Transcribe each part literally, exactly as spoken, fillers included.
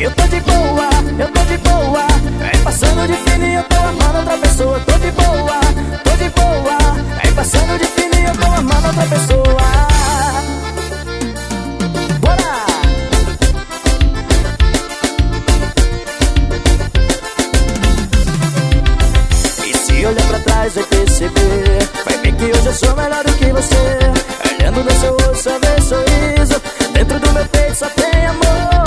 Eu tô de boa, eu tô de boa. É passando de fino e eu tô amando outra pessoa. Tô de boa, tô de boa. É passando de fino e eu tô amando outra pessoa. Bora! E se olhar pra trás vai perceber, vai ver que hoje eu sou melhor do que você. Olhando no seu rosto só vê sorriso, dentro do meu peito só tem amor.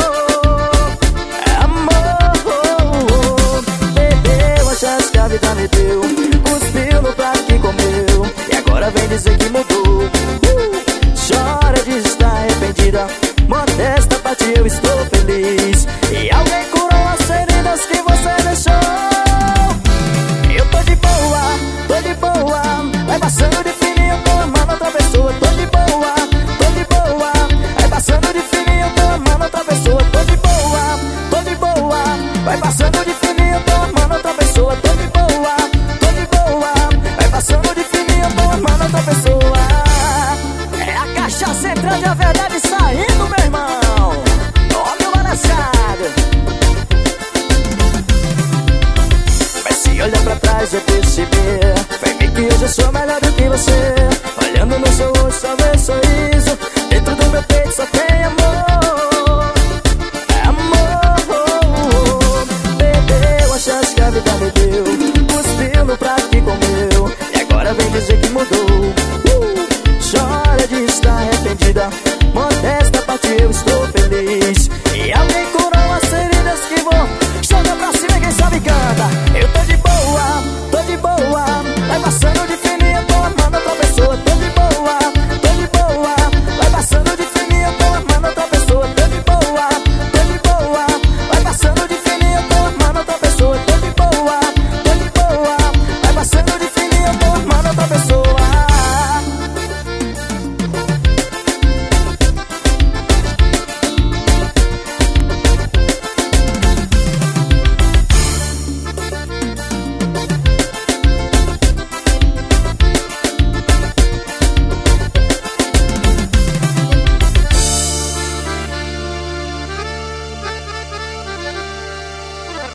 A vida me deu, cuspiu no prato que comeu, e agora vem dizer que mudou. uh, Chora de estar arrependida, modesta parte eu estou feliz. E alguém curou as feridas que você deixou. Eu tô de boa, tô de boa. Vai passando de fino e eu tô amando outra pessoa. Tô de boa, tô de boa. Vai passando de fino e eu tô amando outra pessoa. Tô de boa, tô de boa. Vai passando de fino e eu tô amando outra pessoa. Tô de boa, tô de boa. Vai passando de fino e eu tô amando outra pessoa. É a cachaça entrando e a verdade saindo, meu irmão. Ó, meu balançado. Vai se olhar pra trás vai perceber, vai ver que hoje eu sou melhor do que você. Olhando no seu rosto só vê sorriso, dentro do meu peito só tem amor. Amor. Perdeu a chance que a vida me deu, cuspiu no prato que comeu, e agora vem dizer que mudou. uh, Chora de estar arrependida,